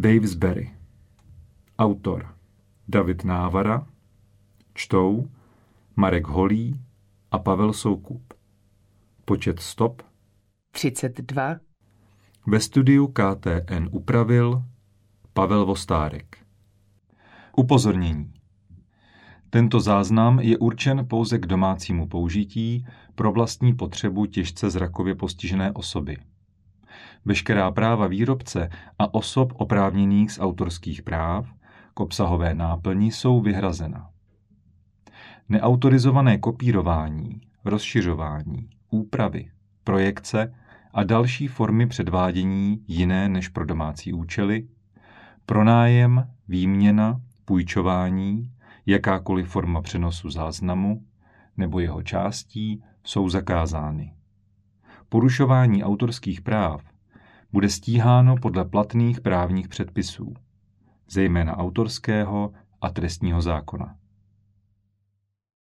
Wavesbury. Autor David Návara. Čtou Marek Holý a Pavel Soukup. Počet stop 32. Ve studiu KTN upravil Pavel Vostárek. Upozornění. Tento záznam je určen pouze k domácímu použití pro vlastní potřebu těžce zrakově postižené osoby. Veškerá práva výrobce a osob oprávněných z autorských práv k obsahové náplni jsou vyhrazena. Neautorizované kopírování, rozšiřování, úpravy, projekce a další formy předvádění jiné než pro domácí účely, pronájem, výměna, půjčování, jakákoliv forma přenosu záznamu nebo jeho částí jsou zakázány. Porušování autorských práv bude stíháno podle platných právních předpisů, zejména autorského a trestního zákona.